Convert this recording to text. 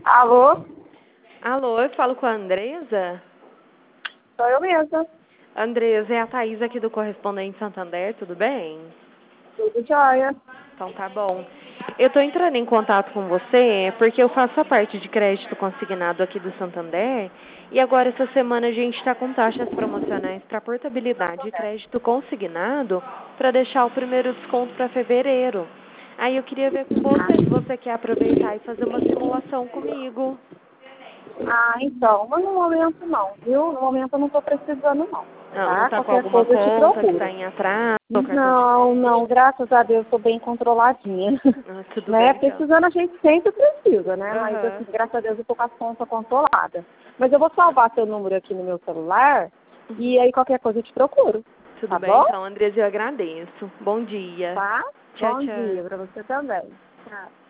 Alô? Alô, eu falo com a Andresa? Sou eu mesma. Andresa, é a Thaís aqui do Correspondente Santander, tudo bem? Tudo jóia. Então tá bom. Eu estou entrando em contato com você porque eu faço a parte de crédito consignado aqui do Santander e agora essa semana a gente está com taxas promocionais para portabilidade e crédito consignado para deixar o primeiro desconto para fevereiro. Aí eu queria ver com você se você quer aproveitar e fazer uma simulação comigo. Então, mas no momento não, viu? No momento eu não estou precisando não, Não tá? está com Qualquer alguma coisa eu te conta que procuro. está em atraso, ou cartão de Não, crédito? graças a Deus estou bem controladinha. Tudo Né? bem, então. Precisando a gente sempre precisa, né? Mas Aham. assim, graças a Deus eu estou com as contas controladas. Mas eu vou salvar seu número aqui no meu celular e aí qualquer coisa eu te procuro, Tudo tá bem, bom? então, Andresa, eu agradeço. Bom dia. Tá? Tchau, Bom dia tchau. para você também. Tchau.